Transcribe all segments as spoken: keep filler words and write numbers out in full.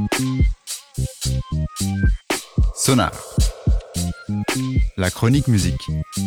Sonar, la chronique musique.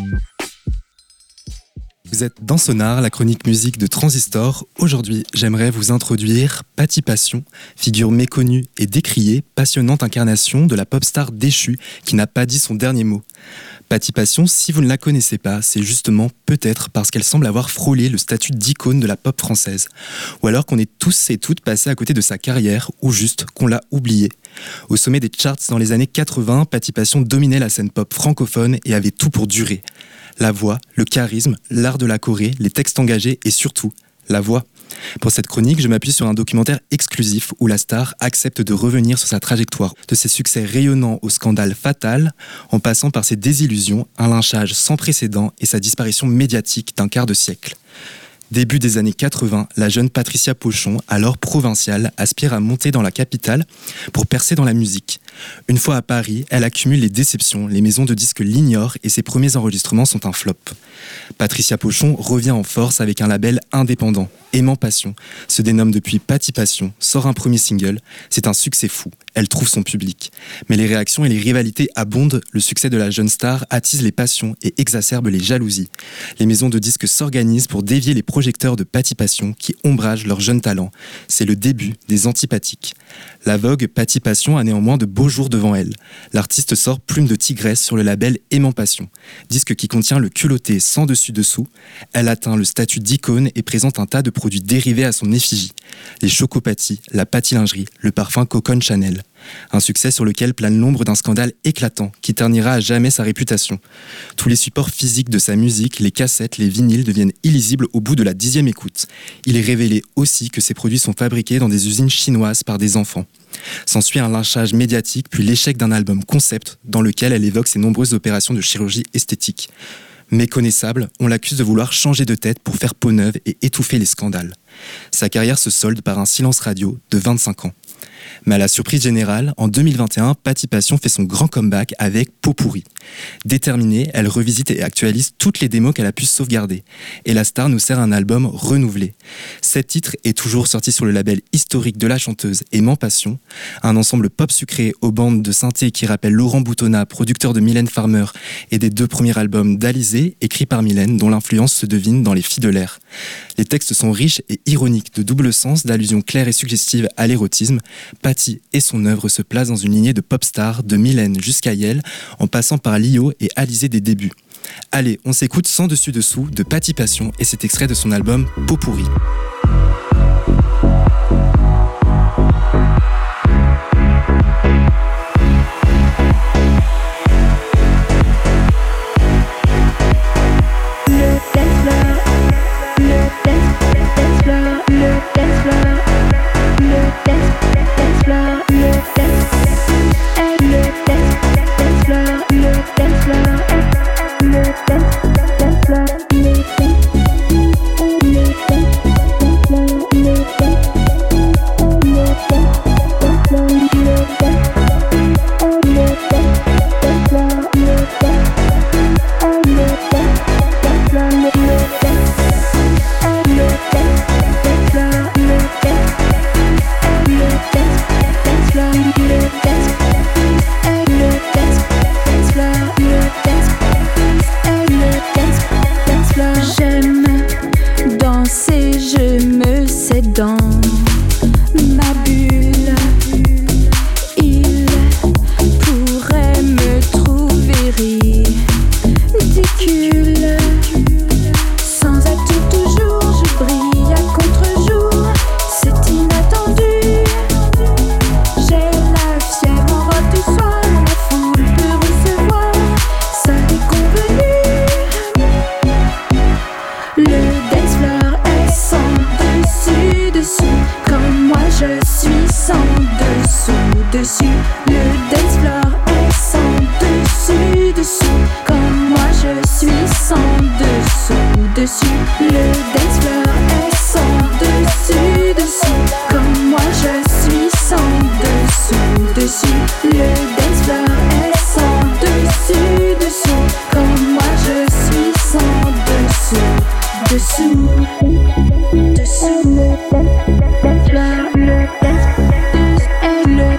Vous êtes dans Sonar, la chronique musique de Transistor. Aujourd'hui, j'aimerais vous introduire Patti Passion, figure méconnue et décriée, passionnante incarnation de la pop star déchue qui n'a pas dit son dernier mot. Patti Passion, si vous ne la connaissez pas, c'est justement peut-être parce qu'elle semble avoir frôlé le statut d'icône de la pop française. Ou alors qu'on est tous et toutes passés à côté de sa carrière, ou juste qu'on l'a oubliée. Au sommet des charts dans les années quatre-vingts, Patti Passion dominait la scène pop francophone et avait tout pour durer. La voix, le charisme, l'art de la choré, les textes engagés et surtout, la voix. Pour cette chronique, je m'appuie sur un documentaire exclusif où la star accepte de revenir sur sa trajectoire, de ses succès rayonnants au scandale fatal, en passant par ses désillusions, un lynchage sans précédent et sa disparition médiatique d'un quart de siècle. Début des années quatre-vingts, la jeune Patricia Pochon, alors provinciale, aspire à monter dans la capitale pour percer dans la musique. Une fois à Paris, elle accumule les déceptions, les maisons de disques l'ignorent et ses premiers enregistrements sont un flop. Patricia Pochon revient en force avec un label indépendant, Aimant Passion, se dénomme depuis Patti Passion, sort un premier single, c'est un succès fou, elle trouve son public. Mais les réactions et les rivalités abondent, le succès de la jeune star attise les passions et exacerbe les jalousies. Les maisons de disques s'organisent pour dévier les projecteurs de Patti Passion qui ombragent leur jeune talent. C'est le début des antipathiques. La vogue Patti Passion a néanmoins de beaux jours devant elle. L'artiste sort Plume de Tigresse sur le label Aimant Passion, disque qui contient le culotté sans dessus-dessous. Elle atteint le statut d'icône et présente un tas de produits dérivés à son effigie. Les chocopattis, la pâtisserie, le parfum Coconne Chanel. Un succès sur lequel plane l'ombre d'un scandale éclatant qui ternira à jamais sa réputation. Tous les supports physiques de sa musique, les cassettes, les vinyles deviennent illisibles au bout de la dixième écoute. Il est révélé aussi que ces produits sont fabriqués dans des usines chinoises par des enfants. S'ensuit un lynchage médiatique puis l'échec d'un album concept dans lequel elle évoque ses nombreuses opérations de chirurgie esthétique. Méconnaissable, on l'accuse de vouloir changer de tête pour faire peau neuve et étouffer les scandales. Sa carrière se solde par un silence radio de vingt-cinq ans. Mais à la surprise générale, en deux mille vingt et un, Patti Passion fait son grand comeback avec Peau pourrie. Déterminée, elle revisite et actualise toutes les démos qu'elle a pu sauvegarder. Et la star nous sert un album renouvelé. Sept titres est toujours sorti sur le label historique de la chanteuse Aimant Passion, un ensemble pop sucré aux bandes de synthé qui rappelle Laurent Boutonnat, producteur de Mylène Farmer et des deux premiers albums d'Alizée, écrits par Mylène, dont l'influence se devine dans Les Filles de l'air. Les textes sont riches et ironiques, de double sens, d'allusions claires et suggestives à l'érotisme. Patti et son œuvre se placent dans une lignée de pop stars, de Mylène jusqu'à Yael, en passant par Lio et Alizée des débuts. Allez, on s'écoute sans dessus-dessous de Patti Passion et cet extrait de son album Peau pourrie. Dessous, dessous, dessous, dessous, dessous,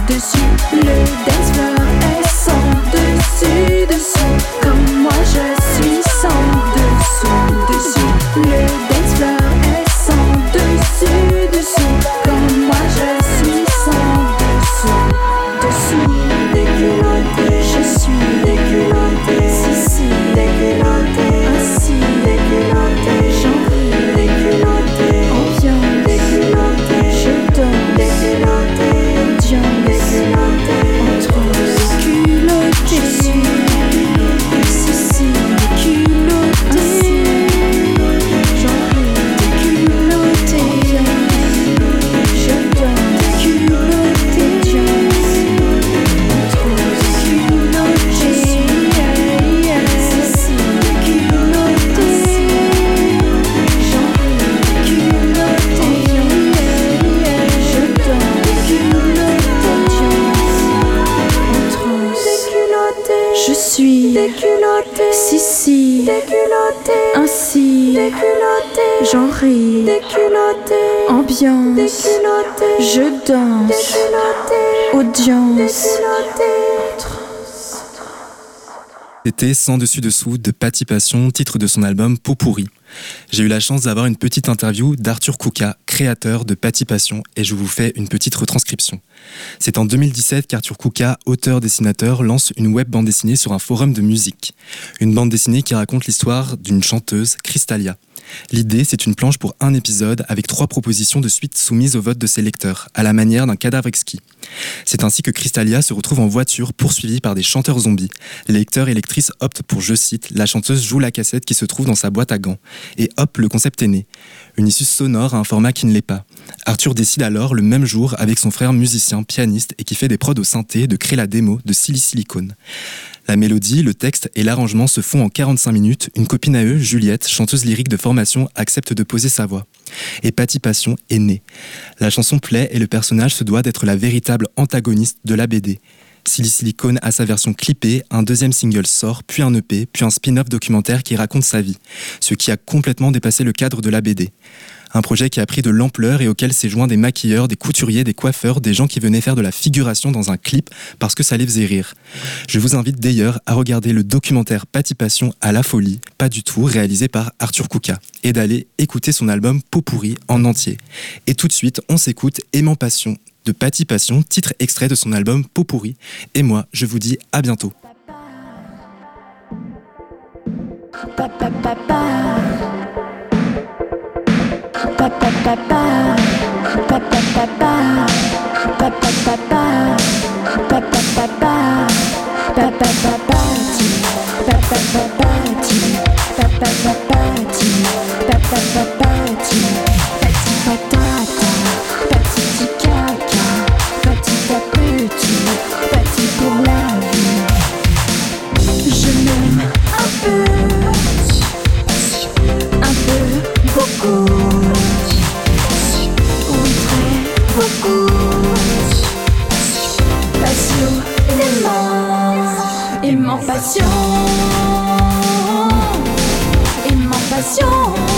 dessus. Le dance floor est sans dessus, dessous. Comme moi je suis sans dessous, dessus. Le dance floor est sans dessus, dessous. Comme moi je suis sans dessous, dessous. Déculottée, je suis déculottée. Si si, déculottée. Ainsi, déculottée. J'en ris, déculottée. Ambiance, déculottée. Je danse, déculottée. Audience, déculottée. En transe, déculottée. Je suis, si si, déculottée. J'en ris, déculottée. Ambiance, je danse, déculottée. Audience, en transe, déculottée. Je suis, si si, déculottée. J'en ris, déculottée. Je danse, déculottée. En transe, je suis déculottée. Si si, déculottée. Ainsi, déculottée. J'en ris, déculottée. Ambiance, déculottée. Je danse, déculottée. Audience, déculottée. C'était Sans dessus dessous de Patti Passion, titre de son album Peau pourrie. J'ai eu la chance d'avoir une petite interview d'Arthur Kouka, créateur de Patti Passion, et je vous fais une petite retranscription. C'est en deux mille dix-sept qu'Arthur Kouka, auteur-dessinateur, lance une web bande dessinée sur un forum de musique. Une bande dessinée qui raconte l'histoire d'une chanteuse, Crystalia. L'idée, c'est une planche pour un épisode avec trois propositions de suite soumises au vote de ses lecteurs, à la manière d'un cadavre exquis. C'est ainsi que Crystalia se retrouve en voiture poursuivie par des chanteurs zombies. Les lecteurs et lectrices optent pour, je cite, la chanteuse joue la cassette qui se trouve dans sa boîte à gants. Et hop, le concept est né. Une issue sonore à un format qui ne l'est pas. Arthur décide alors, le même jour, avec son frère musicien, pianiste et qui fait des prods au synthé, de créer la démo de Silly Silicone. La mélodie, le texte et l'arrangement se font en quarante-cinq minutes. Une copine à eux, Juliette, chanteuse lyrique de formation, accepte de poser sa voix. Et Patti Passion est née. La chanson plaît et le personnage se doit d'être la véritable antagoniste de la B D. Silly Silicone a sa version clippée, un deuxième single sort, puis un E P, puis un spin-off documentaire qui raconte sa vie, ce qui a complètement dépassé le cadre de la B D. Un projet qui a pris de l'ampleur et auquel s'est joint des maquilleurs, des couturiers, des coiffeurs, des gens qui venaient faire de la figuration dans un clip parce que ça les faisait rire. Je vous invite d'ailleurs à regarder le documentaire Patti Passion à la folie, pas du tout, réalisé par Arthur Kouka, et d'aller écouter son album Peau pourrie en entier. Et tout de suite, on s'écoute Aimant Passion de Patti Passion, titre extrait de son album Peau pourrie. Et moi, je vous dis à bientôt. Papa, papa. Papa, papa, papa, papa, papa, papa, papa, papa, papa, papa, papati, papa, papati, papa, papati, papa, papati, pati patata, patiti caca, petit à petit, pati pour la vie. Je m'aime un peu, un peu, beaucoup. Beaucoup, passionnément, aimant passion, aimant passion.